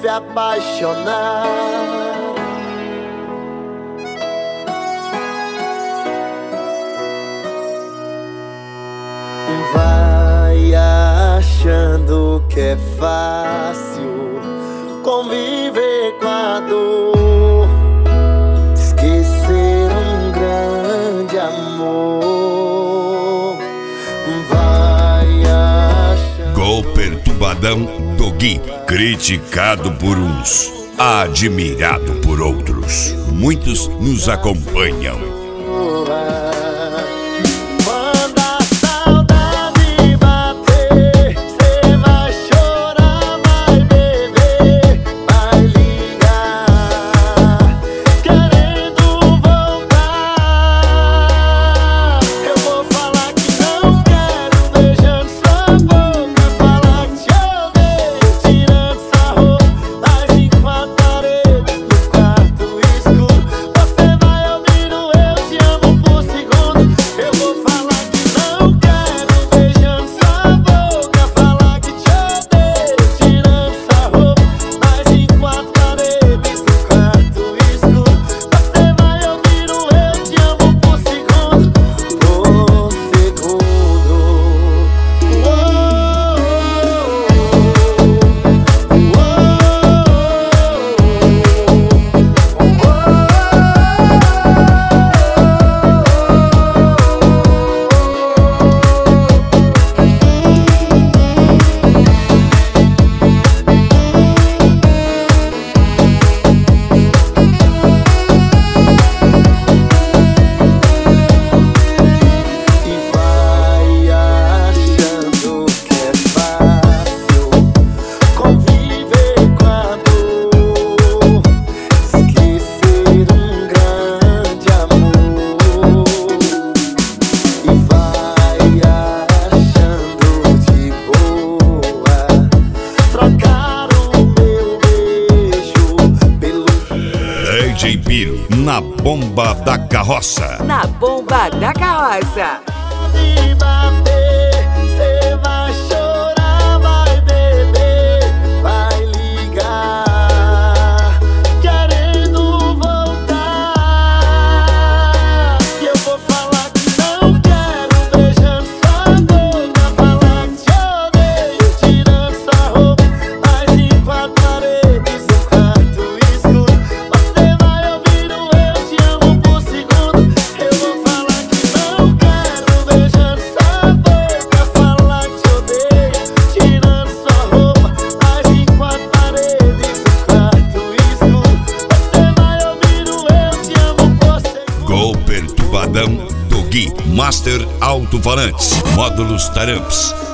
se apaixonar. Vai achando que é fácil conviver com a dor, esquecer um grande amor. Vai achando. Gol perturbadão do Gui, criticado por uns, admirado por outros. Muitos nos acompanham. DJ Biro, na bomba da carroça. Na bomba da carroça. Perturbadão do Gui, Master Alto-Falantes, módulos Taramps.